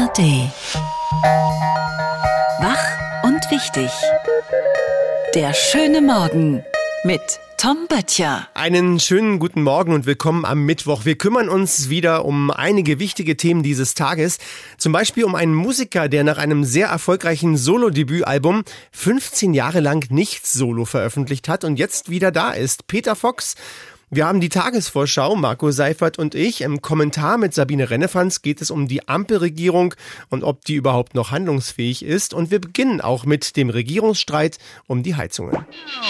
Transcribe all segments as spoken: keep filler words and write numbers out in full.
A R D. Wach und wichtig. Der schöne Morgen mit Tom Böttcher. Einen schönen guten Morgen und willkommen am Mittwoch. Wir kümmern uns wieder um einige wichtige Themen dieses Tages. Zum Beispiel um einen Musiker, der nach einem sehr erfolgreichen Solo-Debütalbum fünfzehn Jahre lang nichts Solo veröffentlicht hat und jetzt wieder da ist. Peter Fox. Wir haben die Tagesvorschau, Marco Seifert und ich. Im Kommentar mit Sabine Rennefanz geht es um die Ampelregierung und ob die überhaupt noch handlungsfähig ist. Und wir beginnen auch mit dem Regierungsstreit um die Heizungen.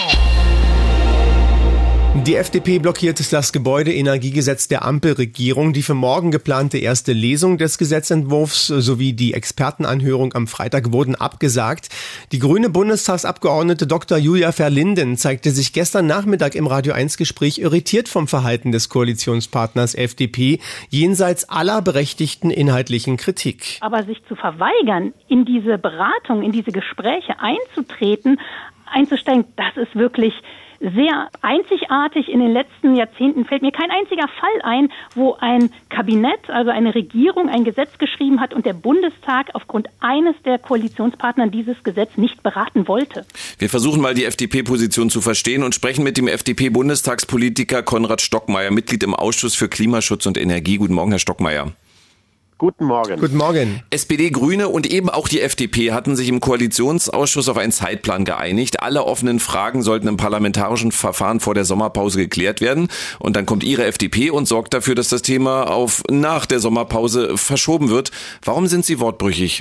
Die F D P blockiert das Gebäudeenergiegesetz der Ampelregierung. Die für morgen geplante erste Lesung des Gesetzentwurfs sowie die Expertenanhörung am Freitag wurden abgesagt. Die grüne Bundestagsabgeordnete Doktor Julia Verlinden zeigte sich gestern Nachmittag im Radio eins Gespräch irritiert vom Verhalten des Koalitionspartners F D P, jenseits aller berechtigten inhaltlichen Kritik. Aber sich zu verweigern, in diese Beratung, in diese Gespräche einzutreten, einzusteigen, das ist wirklich sehr einzigartig. In den letzten Jahrzehnten fällt mir kein einziger Fall ein, wo ein Kabinett, also eine Regierung, ein Gesetz geschrieben hat und der Bundestag aufgrund eines der Koalitionspartner dieses Gesetz nicht beraten wollte. Wir versuchen mal die F D P-Position zu verstehen und sprechen mit dem F D P-Bundestagspolitiker Konrad Stockmeier, Mitglied im Ausschuss für Klimaschutz und Energie. Guten Morgen, Herr Stockmeier. Guten Morgen. Guten Morgen. S P D, Grüne und eben auch die F D P hatten sich im Koalitionsausschuss auf einen Zeitplan geeinigt. Alle offenen Fragen sollten im parlamentarischen Verfahren vor der Sommerpause geklärt werden. Und dann kommt Ihre F D P und sorgt dafür, dass das Thema auf nach der Sommerpause verschoben wird. Warum sind Sie wortbrüchig?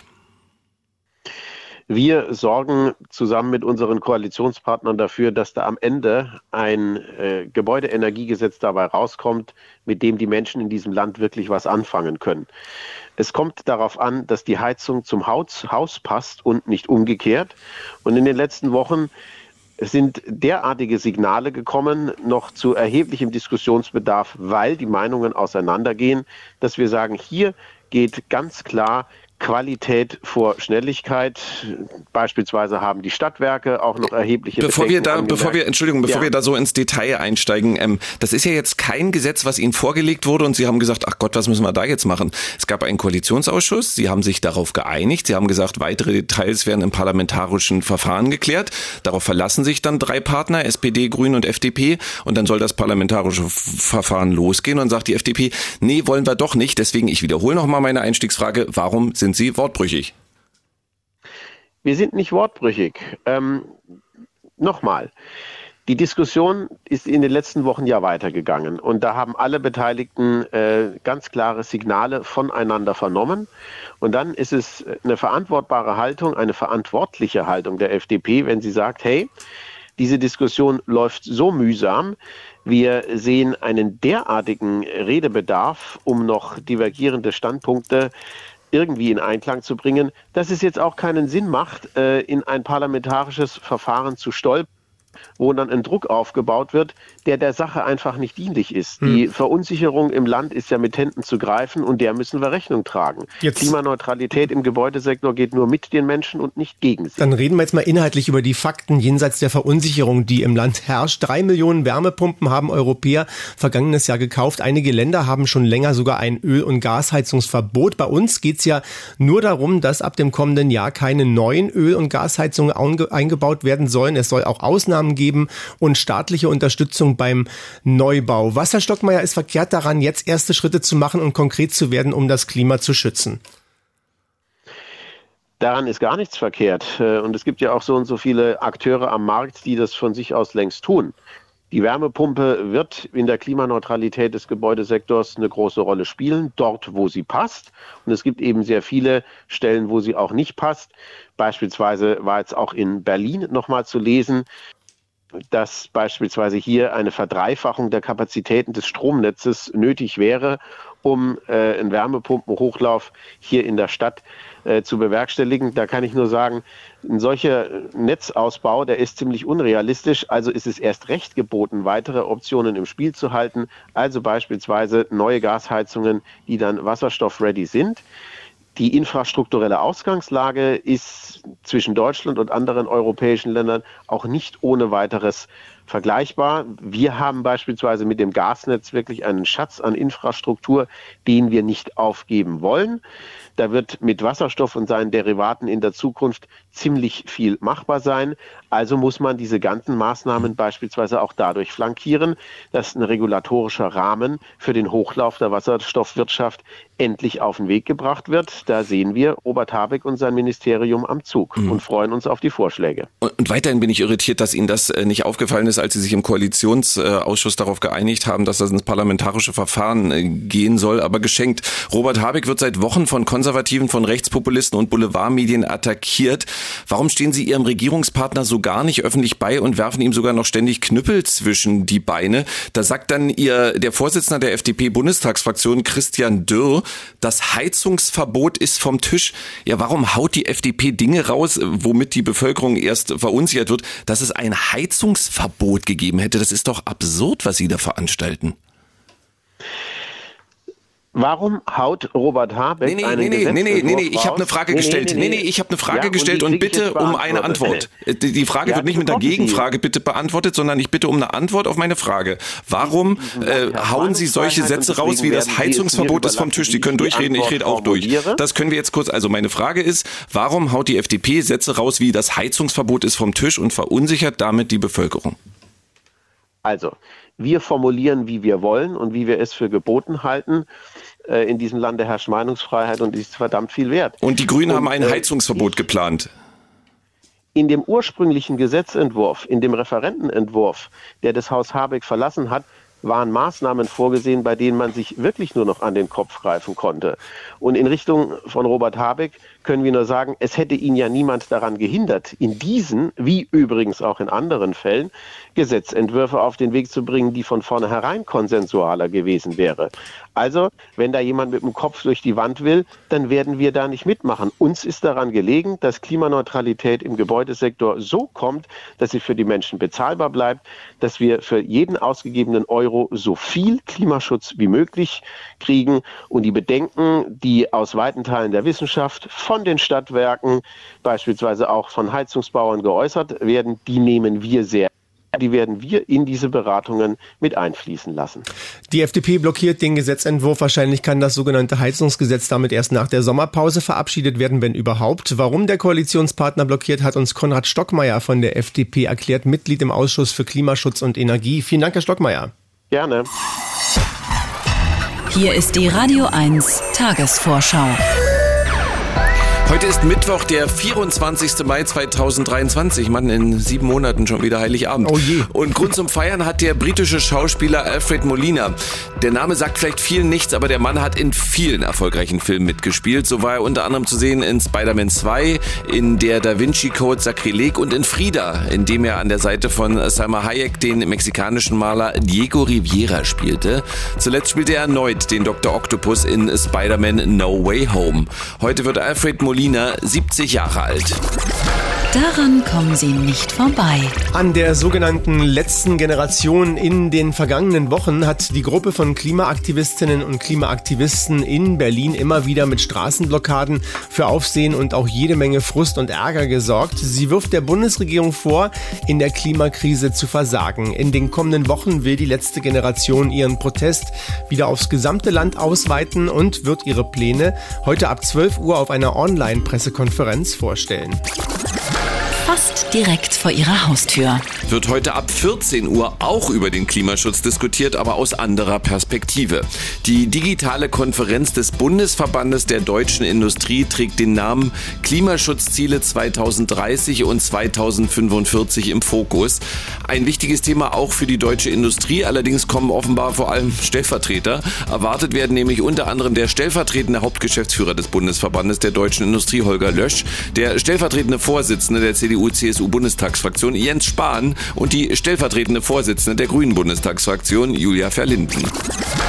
Wir sorgen zusammen mit unseren Koalitionspartnern dafür, dass da am Ende ein äh, Gebäudeenergiegesetz dabei rauskommt, mit dem die Menschen in diesem Land wirklich was anfangen können. Es kommt darauf an, dass die Heizung zum Haus, Haus passt und nicht umgekehrt. Und in den letzten Wochen sind derartige Signale gekommen, noch zu erheblichem Diskussionsbedarf, weil die Meinungen auseinandergehen, dass wir sagen, hier geht ganz klar Qualität vor Schnelligkeit. Beispielsweise haben die Stadtwerke auch noch erhebliche Bevor wir da, angemerkt. bevor wir, Entschuldigung, bevor ja. wir da so ins Detail einsteigen, ähm, das ist ja jetzt kein Gesetz, was Ihnen vorgelegt wurde und Sie haben gesagt, ach Gott, was müssen wir da jetzt machen? Es gab einen Koalitionsausschuss, Sie haben sich darauf geeinigt, Sie haben gesagt, weitere Details werden im parlamentarischen Verfahren geklärt. Darauf verlassen sich dann drei Partner, S P D, Grüne und F D P, und dann soll das parlamentarische Verfahren losgehen und sagt die F D P, nee, wollen wir doch nicht. Deswegen, ich wiederhole nochmal meine Einstiegsfrage, warum sind Sie wortbrüchig? Wir sind nicht wortbrüchig. Ähm, Nochmal, die Diskussion ist in den letzten Wochen ja weitergegangen und da haben alle Beteiligten äh, ganz klare Signale voneinander vernommen und dann ist es eine verantwortbare Haltung, eine verantwortliche Haltung der F D P, wenn sie sagt, hey, diese Diskussion läuft so mühsam, wir sehen einen derartigen Redebedarf, um noch divergierende Standpunkte irgendwie in Einklang zu bringen, dass es jetzt auch keinen Sinn macht, in ein parlamentarisches Verfahren zu stolpern, wo dann ein Druck aufgebaut wird, der der Sache einfach nicht dienlich ist. Hm. Die Verunsicherung im Land ist ja mit Händen zu greifen und der müssen wir Rechnung tragen. Jetzt. Klimaneutralität im Gebäudesektor geht nur mit den Menschen und nicht gegen sie. Dann reden wir jetzt mal inhaltlich über die Fakten jenseits der Verunsicherung, die im Land herrscht. Drei Millionen Wärmepumpen haben Europäer vergangenes Jahr gekauft. Einige Länder haben schon länger sogar ein Öl- und Gasheizungsverbot. Bei uns geht es ja nur darum, dass ab dem kommenden Jahr keine neuen Öl- und Gasheizungen eingebaut werden sollen. Es soll auch Ausnahmen geben und staatliche Unterstützung beim Neubau. Was, Herr Stockmeier, ist verkehrt daran, jetzt erste Schritte zu machen und konkret zu werden, um das Klima zu schützen? Daran ist gar nichts verkehrt. Und es gibt ja auch so und so viele Akteure am Markt, die das von sich aus längst tun. Die Wärmepumpe wird in der Klimaneutralität des Gebäudesektors eine große Rolle spielen, dort, wo sie passt. Und es gibt eben sehr viele Stellen, wo sie auch nicht passt. Beispielsweise war jetzt auch in Berlin nochmal zu lesen, dass beispielsweise hier eine Verdreifachung der Kapazitäten des Stromnetzes nötig wäre, um äh, einen Wärmepumpenhochlauf hier in der Stadt äh, zu bewerkstelligen. Da kann ich nur sagen, ein solcher Netzausbau, der ist ziemlich unrealistisch. Also ist es erst recht geboten, weitere Optionen im Spiel zu halten. Also beispielsweise neue Gasheizungen, die dann wasserstoff-ready sind. Die infrastrukturelle Ausgangslage ist zwischen Deutschland und anderen europäischen Ländern auch nicht ohne weiteres vergleichbar. Wir haben beispielsweise mit dem Gasnetz wirklich einen Schatz an Infrastruktur, den wir nicht aufgeben wollen. Da wird mit Wasserstoff und seinen Derivaten in der Zukunft ziemlich viel machbar sein. Also muss man diese ganzen Maßnahmen beispielsweise auch dadurch flankieren, dass ein regulatorischer Rahmen für den Hochlauf der Wasserstoffwirtschaft endlich auf den Weg gebracht wird. Da sehen wir Robert Habeck und sein Ministerium am Zug mhm. und freuen uns auf die Vorschläge. Und, und weiterhin bin ich irritiert, dass Ihnen das nicht aufgefallen ist, als Sie sich im Koalitionsausschuss darauf geeinigt haben, dass das ins parlamentarische Verfahren gehen soll, aber geschenkt. Robert Habeck wird seit Wochen von Konservativen, von Rechtspopulisten und Boulevardmedien attackiert. Warum stehen Sie Ihrem Regierungspartner so gar nicht öffentlich bei und werfen ihm sogar noch ständig Knüppel zwischen die Beine? Da sagt dann ihr der Vorsitzende der F D P-Bundestagsfraktion Christian Dürr, das Heizungsverbot ist vom Tisch. Ja, warum haut die F D P Dinge raus, womit die Bevölkerung erst verunsichert wird, dass es ein Heizungsverbot gegeben hätte? Das ist doch absurd, was Sie da veranstalten. Warum haut Robert Habeck nee, nee, einen nee, nee, nee, nee, nee, nee, ich habe eine Frage nee, gestellt. Nee, nee, nee, ich habe eine Frage ja, gestellt und, und bitte um eine Antwort. Die, die Frage ja, wird nicht mit einer Gegenfrage bitte beantwortet, sondern ich bitte um eine Antwort auf meine Frage. Warum äh, hauen Sie solche Sätze raus, wie das Heizungsverbot ist vom Tisch? Sie können durchreden, ich rede auch durch. Das können wir jetzt kurz, also meine Frage ist, warum haut die F D P Sätze raus, wie das Heizungsverbot ist vom Tisch und verunsichert damit die Bevölkerung? Also, wir formulieren, wie wir wollen und wie wir es für geboten halten. In diesem Lande herrscht Meinungsfreiheit und die ist verdammt viel wert. Und die Grünen und, haben ein äh, Heizungsverbot ich, geplant. In dem ursprünglichen Gesetzentwurf, in dem Referentenentwurf, der das Haus Habeck verlassen hat, waren Maßnahmen vorgesehen, bei denen man sich wirklich nur noch an den Kopf greifen konnte. Und in Richtung von Robert Habeck können wir nur sagen, es hätte ihn ja niemand daran gehindert, in diesen, wie übrigens auch in anderen Fällen, Gesetzentwürfe auf den Weg zu bringen, die von vornherein konsensualer gewesen wäre. Also, wenn da jemand mit dem Kopf durch die Wand will, dann werden wir da nicht mitmachen. Uns ist daran gelegen, dass Klimaneutralität im Gebäudesektor so kommt, dass sie für die Menschen bezahlbar bleibt, dass wir für jeden ausgegebenen Euro so viel Klimaschutz wie möglich kriegen. Und die Bedenken, die aus weiten Teilen der Wissenschaft, von den Stadtwerken, beispielsweise auch von Heizungsbauern geäußert werden, die nehmen wir sehr. Die werden wir in diese Beratungen mit einfließen lassen. Die F D P blockiert den Gesetzentwurf. Wahrscheinlich kann das sogenannte Heizungsgesetz damit erst nach der Sommerpause verabschiedet werden, wenn überhaupt. Warum der Koalitionspartner blockiert, hat uns Konrad Stockmeier von der F D P erklärt, Mitglied im Ausschuss für Klimaschutz und Energie. Vielen Dank, Herr Stockmeier. Gerne. Hier ist die Radio eins Tagesvorschau. Heute ist Mittwoch, der vierundzwanzigsten Mai zweitausenddreiundzwanzig. Mann, in sieben Monaten schon wieder Heiligabend. Oh je. Und Grund zum Feiern hat der britische Schauspieler Alfred Molina. Der Name sagt vielleicht vielen nichts, aber der Mann hat in vielen erfolgreichen Filmen mitgespielt. So war er unter anderem zu sehen in Spider-Man zwei, in der Da Vinci Code Sakrileg und in Frida, in dem er an der Seite von Salma Hayek den mexikanischen Maler Diego Rivera spielte. Zuletzt spielte er erneut den Doktor Octopus in Spider-Man No Way Home. Heute wird Alfred Molina siebzig Jahre alt. Daran kommen Sie nicht vorbei. An der sogenannten letzten Generation in den vergangenen Wochen hat die Gruppe von Klimaaktivistinnen und Klimaaktivisten in Berlin immer wieder mit Straßenblockaden für Aufsehen und auch jede Menge Frust und Ärger gesorgt. Sie wirft der Bundesregierung vor, in der Klimakrise zu versagen. In den kommenden Wochen will die letzte Generation ihren Protest wieder aufs gesamte Land ausweiten und wird ihre Pläne heute ab zwölf Uhr auf einer Online-Pressekonferenz vorstellen. Fast direkt vor Ihrer Haustür. Wird heute ab vierzehn Uhr auch über den Klimaschutz diskutiert, aber aus anderer Perspektive. Die digitale Konferenz des Bundesverbandes der deutschen Industrie trägt den Namen Klimaschutzziele zweitausenddreißig und zweitausendfünfundvierzig im Fokus. Ein wichtiges Thema auch für die deutsche Industrie, allerdings kommen offenbar vor allem Stellvertreter. Erwartet werden nämlich unter anderem der stellvertretende Hauptgeschäftsführer des Bundesverbandes der deutschen Industrie, Holger Lösch, der stellvertretende Vorsitzende der C D U C S U-Bundestagsfraktion, Jens Spahn, und die stellvertretende Vorsitzende der Grünen Bundestagsfraktion, Julia Verlinden.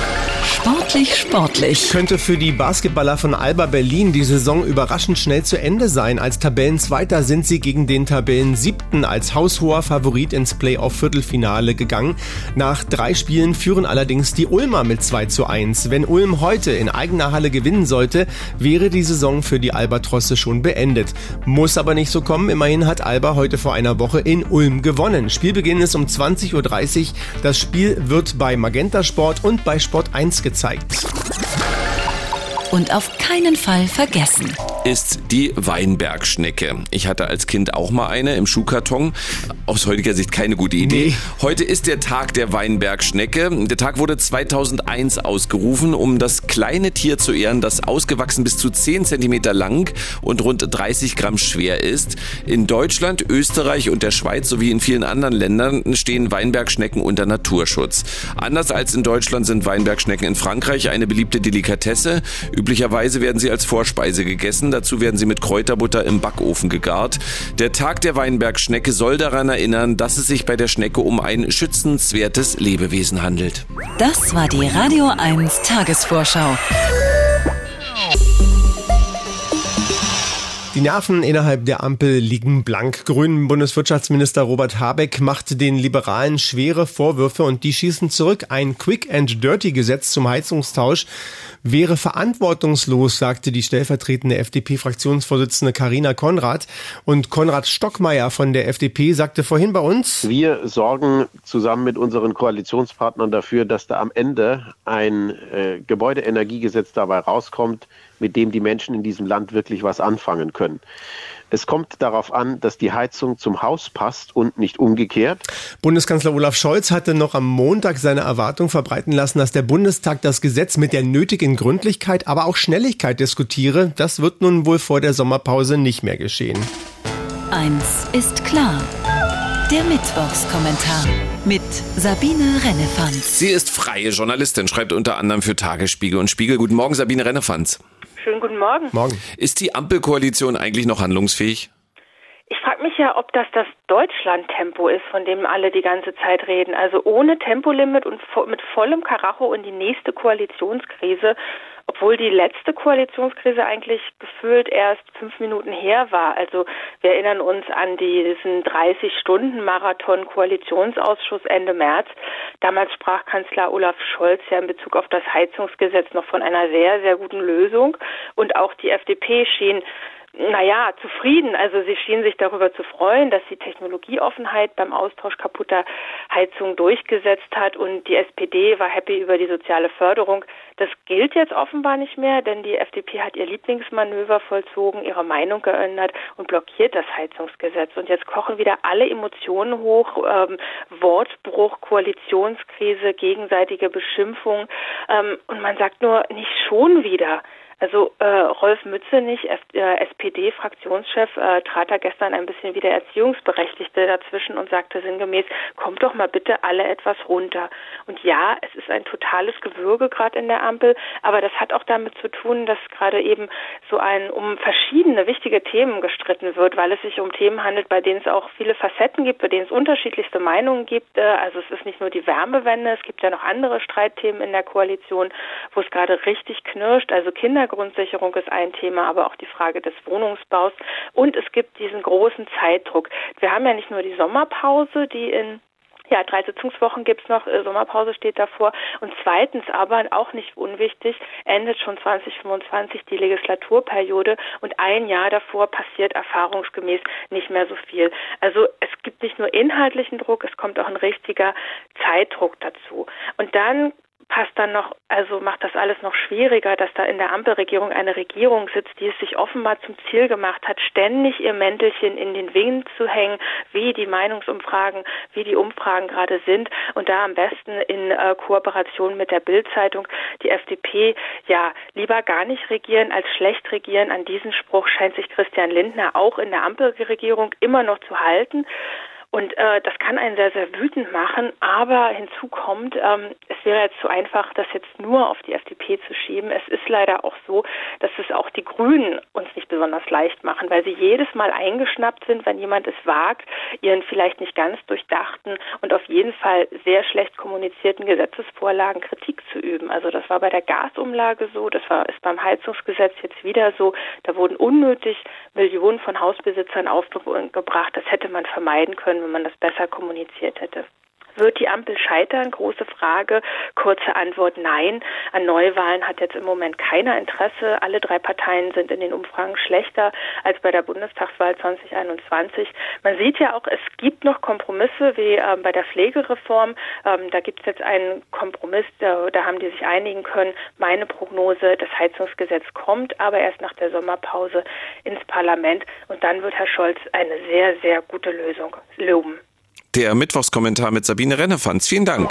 Sportlich, sportlich. Könnte für die Basketballer von Alba Berlin die Saison überraschend schnell zu Ende sein. Als Tabellenzweiter sind sie gegen den Tabellensiebten als haushoher Favorit ins Playoff-Viertelfinale gegangen. Nach drei Spielen führen allerdings die Ulmer mit zwei zu eins. Wenn Ulm heute in eigener Halle gewinnen sollte, wäre die Saison für die Albatrosse schon beendet. Muss aber nicht so kommen. Immerhin hat Alba heute vor einer Woche in Ulm gewonnen. Spielbeginn ist um zwanzig Uhr dreißig. Das Spiel wird bei Magenta Sport und bei Sport eins gezeigt. Und auf keinen Fall vergessen. Ist die Weinbergschnecke. Ich hatte als Kind auch mal eine im Schuhkarton. Aus heutiger Sicht keine gute Idee. Nee. Heute ist der Tag der Weinbergschnecke. Der Tag wurde zweitausendeins ausgerufen, um das kleine Tier zu ehren, das ausgewachsen bis zu zehn Zentimeter lang und rund dreißig Gramm schwer ist. In Deutschland, Österreich und der Schweiz sowie in vielen anderen Ländern stehen Weinbergschnecken unter Naturschutz. Anders als in Deutschland sind Weinbergschnecken in Frankreich eine beliebte Delikatesse. Üblicherweise werden sie als Vorspeise gegessen. Dazu werden sie mit Kräuterbutter im Backofen gegart. Der Tag der Weinbergschnecke soll daran erinnern, dass es sich bei der Schnecke um ein schützenswertes Lebewesen handelt. Das war die Radio eins Tagesvorschau. Die Nerven innerhalb der Ampel liegen blank. Grünen Bundeswirtschaftsminister Robert Habeck macht den Liberalen schwere Vorwürfe und die schießen zurück. Ein Quick-and-Dirty-Gesetz zum Heizungstausch wäre verantwortungslos, sagte die stellvertretende F D P-Fraktionsvorsitzende Carina Konrad. Und Konrad Stockmeier von der F D P sagte vorhin bei uns: Wir sorgen zusammen mit unseren Koalitionspartnern dafür, dass da am Ende ein äh, Gebäudeenergiegesetz dabei rauskommt, mit dem die Menschen in diesem Land wirklich was anfangen können. Es kommt darauf an, dass die Heizung zum Haus passt und nicht umgekehrt. Bundeskanzler Olaf Scholz hatte noch am Montag seine Erwartung verbreiten lassen, dass der Bundestag das Gesetz mit der nötigen Gründlichkeit, aber auch Schnelligkeit diskutiere. Das wird nun wohl vor der Sommerpause nicht mehr geschehen. Eins ist klar. Der Mittwochskommentar mit Sabine Rennefanz. Sie ist freie Journalistin, schreibt unter anderem für Tagesspiegel und Spiegel. Guten Morgen, Sabine Rennefanz. Schönen guten Morgen. Morgen. Ist die Ampelkoalition eigentlich noch handlungsfähig? Ich frage mich ja, ob das das Deutschland-Tempo ist, von dem alle die ganze Zeit reden. Also ohne Tempolimit und mit vollem Karacho in die nächste Koalitionskrise, obwohl die letzte Koalitionskrise eigentlich gefühlt erst fünf Minuten her war. Also wir erinnern uns an diesen dreißig-Stunden-Marathon-Koalitionsausschuss Ende März. Damals sprach Kanzler Olaf Scholz ja in Bezug auf das Heizungsgesetz noch von einer sehr, sehr guten Lösung. Und auch die F D P schien Naja, zufrieden. Also sie schienen sich darüber zu freuen, dass die Technologieoffenheit beim Austausch kaputter Heizung durchgesetzt hat und die S P D war happy über die soziale Förderung. Das gilt jetzt offenbar nicht mehr, denn die F D P hat ihr Lieblingsmanöver vollzogen, ihre Meinung geändert und blockiert das Heizungsgesetz. Und jetzt kochen wieder alle Emotionen hoch, ähm, Wortbruch, Koalitionskrise, gegenseitige Beschimpfung ähm, und man sagt nur, nicht schon wieder. Also äh, Rolf Mützenich, F- äh, S P D-Fraktionschef, äh, trat da gestern ein bisschen wie der Erziehungsberechtigte dazwischen und sagte sinngemäß, kommt doch mal bitte alle etwas runter. Und ja, es ist ein totales Gewürge gerade in der Ampel, aber das hat auch damit zu tun, dass gerade eben so ein um verschiedene wichtige Themen gestritten wird, weil es sich um Themen handelt, bei denen es auch viele Facetten gibt, bei denen es unterschiedlichste Meinungen gibt. Äh, also es ist nicht nur die Wärmewende, es gibt ja noch andere Streitthemen in der Koalition, wo es gerade richtig knirscht, also Kinder Grundsicherung ist ein Thema, aber auch die Frage des Wohnungsbaus. Und es gibt diesen großen Zeitdruck. Wir haben ja nicht nur die Sommerpause, die in Ja, drei Sitzungswochen gibt's noch, äh, Sommerpause steht davor. Und zweitens aber, auch nicht unwichtig, endet schon zwanzig fünfundzwanzig die Legislaturperiode und ein Jahr davor passiert erfahrungsgemäß nicht mehr so viel. Also es gibt nicht nur inhaltlichen Druck, es kommt auch ein richtiger Zeitdruck dazu. Und dann passt dann noch, also macht das alles noch schwieriger, dass da in der Ampelregierung eine Regierung sitzt, die es sich offenbar zum Ziel gemacht hat, ständig ihr Mäntelchen in den Wind zu hängen, wie die Meinungsumfragen, wie die Umfragen gerade sind und da am besten in äh, Kooperation mit der Bild-Zeitung die F D P, ja, lieber gar nicht regieren als schlecht regieren. An diesen Spruch scheint sich Christian Lindner auch in der Ampelregierung immer noch zu halten. Und äh, das kann einen sehr, sehr wütend machen, aber hinzu kommt, ähm, es wäre jetzt zu einfach, das jetzt nur auf die F D P zu schieben. Es ist leider auch so, dass es auch die Grünen uns nicht besonders leicht machen, weil sie jedes Mal eingeschnappt sind, wenn jemand es wagt, ihren vielleicht nicht ganz durchdachten und auf jeden Fall sehr schlecht kommunizierten Gesetzesvorlagen Kritik zu üben. Also das war bei der Gasumlage so, das war ist beim Heizungsgesetz jetzt wieder so. Da wurden unnötig Millionen von Hausbesitzern aufgebracht. Das hätte man vermeiden können, wenn man das besser kommuniziert hätte. Wird die Ampel scheitern? Große Frage. Kurze Antwort, nein. An Neuwahlen hat jetzt im Moment keiner Interesse. Alle drei Parteien sind in den Umfragen schlechter als bei der Bundestagswahl zwanzig einundzwanzig. Man sieht ja auch, es gibt noch Kompromisse wie äh, bei der Pflegereform. Ähm, da gibt es jetzt einen Kompromiss, da, da haben die sich einigen können. Meine Prognose, das Heizungsgesetz kommt aber erst nach der Sommerpause ins Parlament und dann wird Herr Scholz eine sehr, sehr gute Lösung loben. Der Mittwochskommentar mit Sabine Rennefanz. Vielen Dank.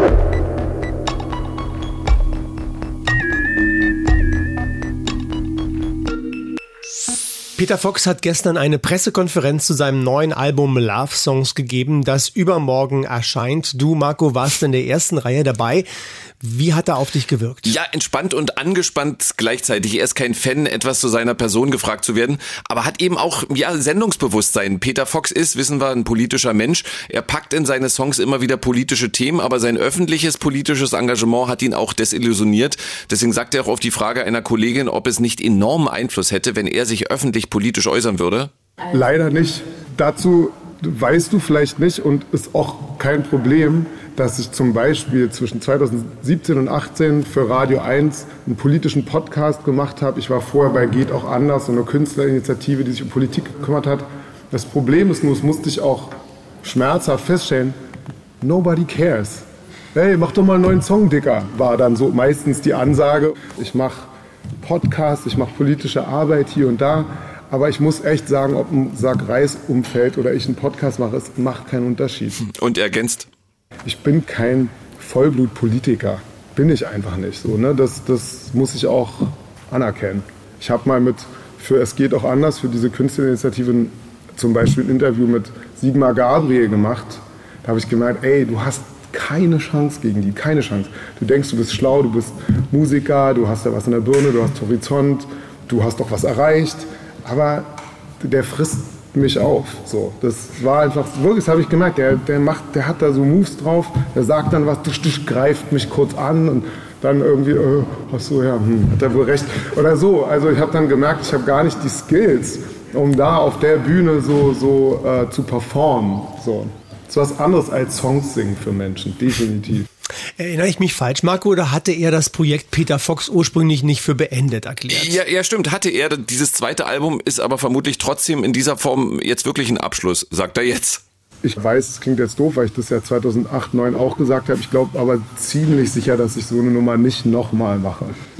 Peter Fox hat gestern eine Pressekonferenz zu seinem neuen Album Love Songs gegeben, das übermorgen erscheint. Du, Marco, warst in der ersten Reihe dabei. Wie hat er auf dich gewirkt? Ja, entspannt und angespannt gleichzeitig. Er ist kein Fan, etwas zu seiner Person gefragt zu werden, aber hat eben auch ja Sendungsbewusstsein. Peter Fox ist, wissen wir, ein politischer Mensch. Er packt in seine Songs immer wieder politische Themen, aber sein öffentliches politisches Engagement hat ihn auch desillusioniert. Deswegen sagt er auch auf die Frage einer Kollegin, ob es nicht enormen Einfluss hätte, wenn er sich öffentlich politisch äußern würde. Leider nicht. Dazu weißt du vielleicht nicht und ist auch kein Problem, dass ich zum Beispiel zwischen zweitausendsiebzehn und achtzehn für Radio eins einen politischen Podcast gemacht habe. Ich war vorher bei Geht auch anders, so eine Künstlerinitiative, die sich um Politik gekümmert hat. Das Problem ist nur, es musste ich auch schmerzhaft feststellen, nobody cares. Hey, mach doch mal einen neuen Song, Dicker, war dann so meistens die Ansage. Ich mache Podcasts, ich mache politische Arbeit hier und da. Aber ich muss echt sagen, ob ein Sack Reis umfällt oder ich einen Podcast mache, es macht keinen Unterschied. Und ergänzt? Ich bin kein Vollblutpolitiker. Bin ich einfach nicht so. Ne? Das, das muss ich auch anerkennen. Ich habe mal mit, für Es geht auch anders, für diese Künstlerinitiative zum Beispiel ein Interview mit Sigmar Gabriel gemacht. Da habe ich gemerkt, ey, du hast keine Chance gegen die, keine Chance. Du denkst, du bist schlau, du bist Musiker, du hast ja was in der Birne, du hast Horizont, du hast doch was erreicht. Aber der frisst mich auf. So, das war einfach, wirklich, das habe ich gemerkt, der, der, macht, der hat da so Moves drauf, der sagt dann was, das, das greift mich kurz an und dann irgendwie, äh, ach so, ja, hm, hat er wohl recht. Oder so, also ich habe dann gemerkt, ich habe gar nicht die Skills, um da auf der Bühne so, so äh, zu performen. So. Das ist was anderes als Songs singen für Menschen, definitiv. Erinnere ich mich falsch, Marco, oder hatte er das Projekt Peter Fox ursprünglich nicht für beendet erklärt? Ja, ja, stimmt, hatte er. Dieses zweite Album ist aber vermutlich trotzdem in dieser Form jetzt wirklich ein Abschluss, sagt er jetzt. Ich weiß, es klingt jetzt doof, weil ich das ja zweitausendacht, zweitausendneun auch gesagt habe. Ich glaube aber ziemlich sicher, dass ich so eine Nummer nicht nochmal mache.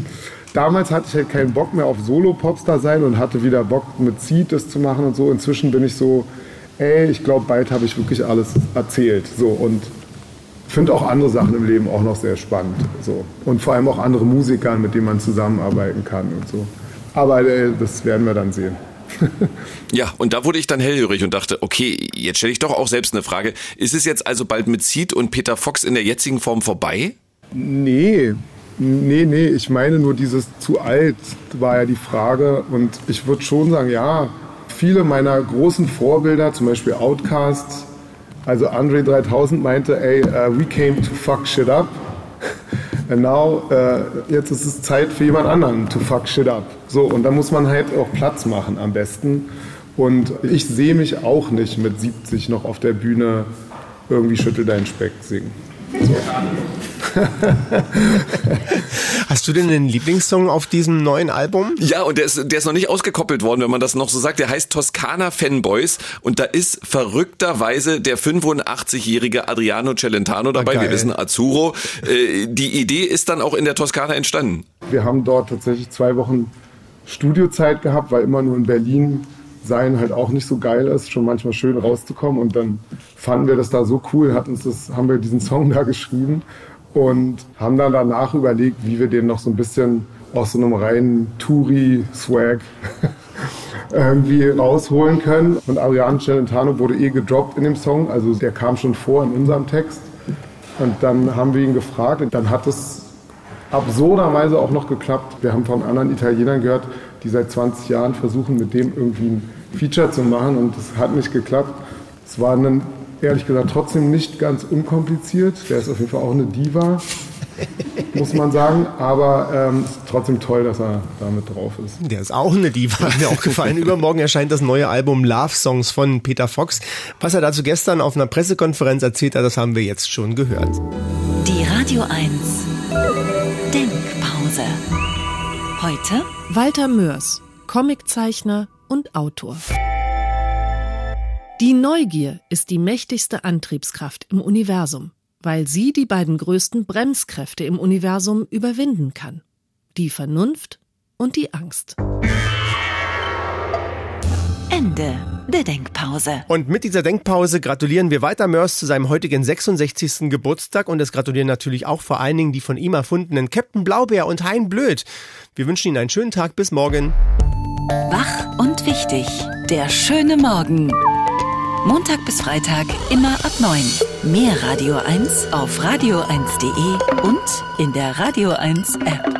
Damals hatte ich halt keinen Bock mehr auf Solo-Popstar sein und hatte wieder Bock mit Seed das zu machen und so. Inzwischen bin ich so, ey, ich glaube, bald habe ich wirklich alles erzählt. So, und ich finde auch andere Sachen im Leben auch noch sehr spannend. So. Und vor allem auch andere Musiker, mit denen man zusammenarbeiten kann und so. Aber äh, das werden wir dann sehen. Ja, und da wurde ich dann hellhörig und dachte, okay, jetzt stelle ich doch auch selbst eine Frage. Ist es jetzt also bald mit Seed und Peter Fox in der jetzigen Form vorbei? Nee, nee, nee. Ich meine nur dieses zu alt war ja die Frage. Und ich würde schon sagen, ja, viele meiner großen Vorbilder, zum Beispiel Outkast, also Andre dreitausend meinte, ey, uh, we came to fuck shit up. And now, uh, jetzt ist es Zeit für jemand anderen to fuck shit up. So, und da muss man halt auch Platz machen am besten. Und ich sehe mich auch nicht mit siebzig noch auf der Bühne irgendwie Schüttel deinen Speck singen. So. Hast du denn einen Lieblingssong auf diesem neuen Album? Ja, und der ist, der ist noch nicht ausgekoppelt worden, wenn man das noch so sagt. Der heißt Toskana Fanboys und da ist verrückterweise der fünfundachtzigjährige Adriano Celentano dabei. Geil. Wir wissen Azzurro. Äh, die Idee ist dann auch in der Toskana entstanden. Wir haben dort tatsächlich zwei Wochen Studiozeit gehabt, weil immer nur in Berlin sein halt auch nicht so geil ist, schon manchmal schön rauszukommen. Und dann fanden wir das da so cool, hat uns das, haben wir diesen Song da geschrieben und haben dann danach überlegt, wie wir den noch so ein bisschen aus so einem reinen Touri-Swag irgendwie rausholen können. Und Adriano Celentano wurde eh gedroppt in dem Song, also der kam schon vor in unserem Text. Und dann haben wir ihn gefragt und dann hat es absurderweise auch noch geklappt. Wir haben von anderen Italienern gehört, die seit zwanzig Jahren versuchen, mit dem irgendwie ein Feature zu machen und es hat nicht geklappt. Es war dann ehrlich gesagt trotzdem nicht ganz unkompliziert. Der ist auf jeden Fall auch eine Diva, muss man sagen. Aber ähm, es ist trotzdem toll, dass er damit drauf ist. Der ist auch eine Diva, hat mir auch gefallen. Übermorgen erscheint das neue Album Love Songs von Peter Fox. Was er dazu gestern auf einer Pressekonferenz erzählt hat, das haben wir jetzt schon gehört. Die Radio eins Denkpause. Heute Walter Mörs, Comiczeichner und Autor. Die Neugier ist die mächtigste Antriebskraft im Universum, weil sie die beiden größten Bremskräfte im Universum überwinden kann. Die Vernunft und die Angst. Ende der Denkpause. Und mit dieser Denkpause gratulieren wir Walter Mörs zu seinem heutigen sechsundsechzigsten Geburtstag und es gratulieren natürlich auch vor allen Dingen die von ihm erfundenen Captain Blaubeer und Hein Blöd. Wir wünschen Ihnen einen schönen Tag, bis morgen. Wach und wichtig. Der schöne Morgen. Montag bis Freitag immer ab neun. Mehr Radio eins auf radio eins punkt de und in der Radio eins App.